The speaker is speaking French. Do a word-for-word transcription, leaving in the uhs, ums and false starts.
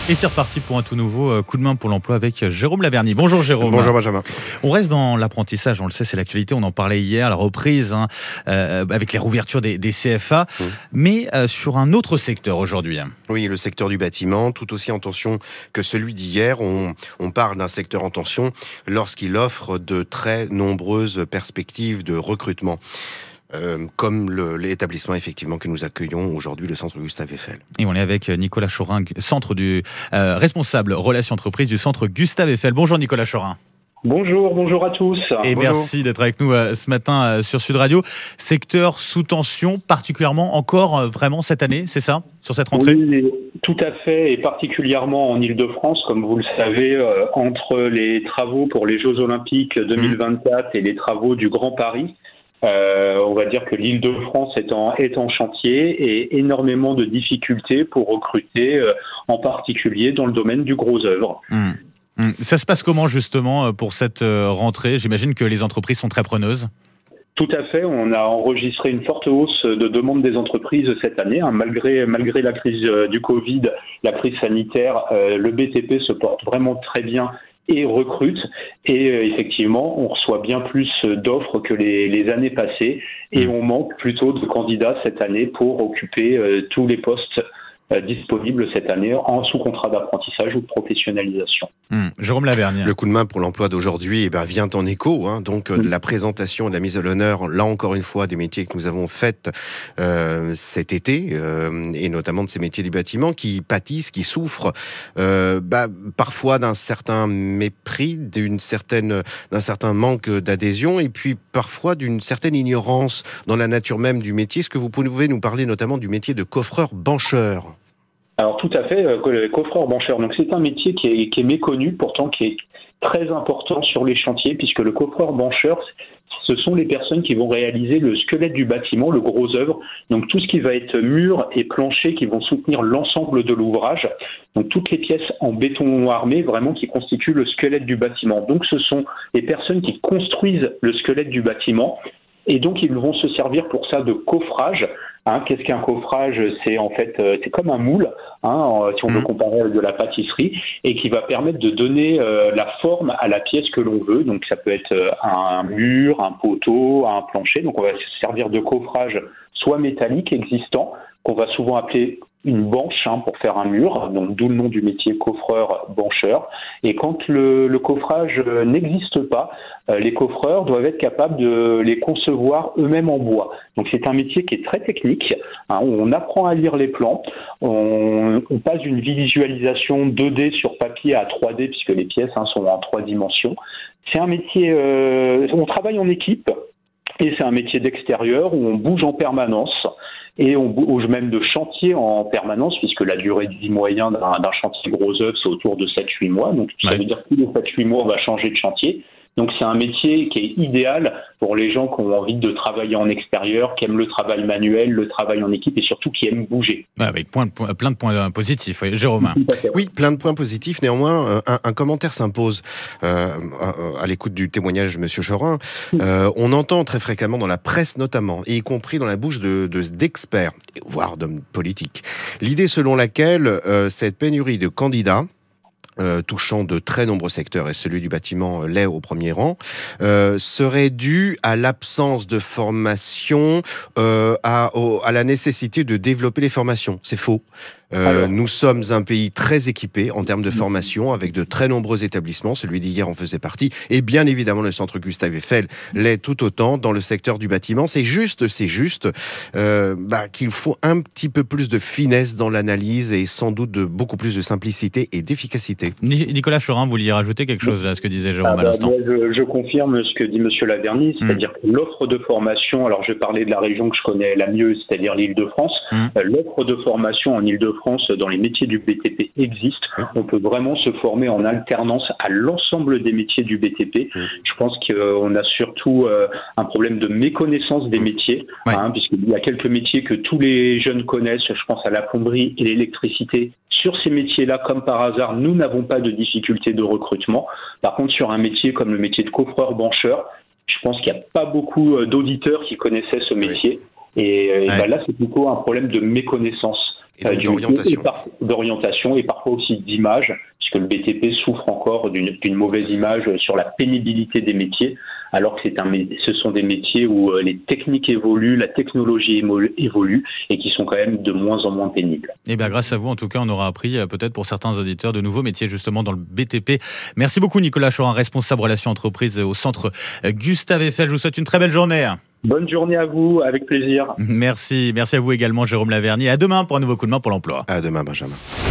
Et c'est reparti pour un tout nouveau euh, coup de main pour l'emploi avec Jérôme Laverny. Bonjour Jérôme. Bonjour Benjamin. On reste dans l'apprentissage, on le sait, c'est l'actualité, on en parlait hier, la reprise hein, euh, avec les rouvertures des, des C F A, mmh. mais euh, sur un autre secteur aujourd'hui. Oui, le secteur du bâtiment, tout aussi en tension que celui d'hier. On, on parle d'un secteur en tension lorsqu'il offre de très nombreuses perspectives de recrutement. Euh, comme le, l'établissement effectivement que nous accueillons aujourd'hui, le centre Gustave Eiffel. Et on est avec Nicolas Chorin, centre du euh, responsable relations entreprises du centre Gustave Eiffel. Bonjour Nicolas Chorin. Bonjour, bonjour à tous. Et bonjour. Merci d'être avec nous euh, ce matin euh, sur Sud Radio. Secteur sous tension, particulièrement encore euh, vraiment cette année, c'est ça, sur cette rentrée ? Oui, tout à fait, et particulièrement en Île-de-France, comme vous le savez, euh, entre les travaux pour les Jeux Olympiques deux mille vingt-quatre mmh. et les travaux du Grand Paris. Euh, on va dire que l'Île-de-France est en, est en chantier et énormément de difficultés pour recruter, euh, en particulier dans le domaine du gros œuvre. Mmh. Mmh. Ça se passe comment justement pour cette rentrée ? J'imagine que les entreprises sont très preneuses. Tout à fait, on a enregistré une forte hausse de demande des entreprises cette année. Hein. Malgré, malgré la crise du Covid, la crise sanitaire, euh, le B T P se porte vraiment très bien et recrute. Et euh, effectivement, on reçoit bien plus d'offres que les, les années passées et on manque plutôt de candidats cette année pour occuper euh, tous les postes euh, disponibles cette année en sous contrat d'apprentissage ou de professionnalisation. Mmh. Jérôme Laverny. Le coup de main pour l'emploi d'aujourd'hui eh ben, vient en écho hein, donc, mmh. de la présentation, de la mise à l'honneur, là encore une fois, des métiers que nous avons faits euh, cet été, euh, et notamment de ces métiers du bâtiment qui pâtissent, qui souffrent euh, bah, parfois d'un certain mépris, d'une certaine, d'un certain manque d'adhésion et puis parfois d'une certaine ignorance dans la nature même du métier. Est-ce que vous pouvez nous parler notamment du métier de coffreur-bancheur ? Alors tout à fait, euh, coffreur-bancheur. Donc c'est un métier qui est, qui est méconnu, pourtant qui est très important sur les chantiers, puisque le coffreur-bancheur, ce sont les personnes qui vont réaliser le squelette du bâtiment, le gros œuvre. Donc tout ce qui va être mur et plancher qui vont soutenir l'ensemble de l'ouvrage. Donc toutes les pièces en béton armé, vraiment qui constituent le squelette du bâtiment. Donc ce sont les personnes qui construisent le squelette du bâtiment. Et donc, ils vont se servir pour ça de coffrage. Hein, qu'est-ce qu'un coffrage ? C'est en fait, euh, c'est comme un moule, hein, si on veut comparer avec de la pâtisserie, et qui va permettre de donner euh, la forme à la pièce que l'on veut. Donc, ça peut être un mur, un poteau, un plancher. Donc, on va se servir de coffrage soit métallique existant, qu'on va souvent appeler une banche hein, pour faire un mur, donc d'où le nom du métier coffreur-bancheur. Et quand le, le coffrage n'existe pas, euh, les coffreurs doivent être capables de les concevoir eux-mêmes en bois. Donc c'est un métier qui est très technique, hein, où on apprend à lire les plans, on, on passe d'une visualisation deux D sur papier à trois D, puisque les pièces hein, sont en trois dimensions. C'est un métier, euh, on travaille en équipe, et c'est un métier d'extérieur où on bouge en permanence. Et on bouge même de chantier en permanence, puisque la durée de vie moyenne d'un, d'un chantier gros œuvre, c'est autour de sept à huit mois. Donc ça veut dire que tous les sept à huit mois, on va changer de chantier. Donc c'est un métier qui est idéal pour les gens qui ont envie de travailler en extérieur, qui aiment le travail manuel, le travail en équipe et surtout qui aiment bouger. Ouais, avec point de, point, plein de points positifs, oui. Jérôme. Oui, plein de points positifs. Néanmoins, un, un commentaire s'impose euh, à, à l'écoute du témoignage de M. Chorin. Euh, on entend très fréquemment dans la presse notamment, et y compris dans la bouche de, de, d'experts, voire d'hommes politiques, l'idée selon laquelle euh, cette pénurie de candidats Euh, touchant de très nombreux secteurs, et celui du bâtiment l'est au premier rang, euh, serait dû à l'absence de formation, euh, à, au, à la nécessité de développer les formations. C'est faux. Euh, Alors, nous sommes un pays très équipé en termes de formation, avec de très nombreux établissements. Celui d'hier en faisait partie. Et bien évidemment, le centre Gustave Eiffel l'est tout autant dans le secteur du bâtiment. C'est juste, c'est juste euh, bah, qu'il faut un petit peu plus de finesse dans l'analyse et sans doute de beaucoup plus de simplicité et d'efficacité. Nicolas Chorin, vous vouliez rajouter quelque chose à ce que disait Jérôme ah, à l'instant ? bah, je, je confirme ce que dit M. Laverny, c'est-à-dire mmh. que l'offre de formation, alors je vais parler de la région que je connais la mieux, c'est-à-dire l'Île-de-France, mmh. euh, l'offre de formation en Île-de-France dans les métiers du B T P existe. On peut vraiment se former en alternance à l'ensemble des métiers du B T P. Je pense qu'on a surtout euh, un problème de méconnaissance des métiers, ouais. hein, puisqu'il y a quelques métiers que tous les jeunes connaissent. Je pense à la plomberie et l'électricité. Sur ces métiers-là, comme par hasard, nous n'avons pas de difficulté de recrutement. Par contre, sur un métier comme le métier de coffreur-bancheur, je pense qu'il n'y a pas beaucoup d'auditeurs qui connaissaient ce métier. Oui. Et, et ouais. bah là, c'est plutôt un problème de méconnaissance. Et donc du- d'orientation. et par- d'orientation et parfois aussi d'image, puisque le B T P souffre encore d'une d'une mauvaise image sur la pénibilité des métiers, alors que c'est un, mé- ce sont des métiers où euh, les techniques évoluent, la technologie émo- évolue et qui sont quand même de moins en moins pénibles. Eh bien, grâce à vous, en tout cas, on aura appris euh, peut-être pour certains auditeurs de nouveaux métiers justement dans le B T P. Merci beaucoup Nicolas Chorin, responsable relations entreprises au centre euh, Gustave Eiffel. Je vous souhaite une très belle journée. Bonne journée à vous, avec plaisir. Merci, merci à vous également Jérôme Lavernier. À demain pour un nouveau coup de main pour l'emploi. À demain, Benjamin.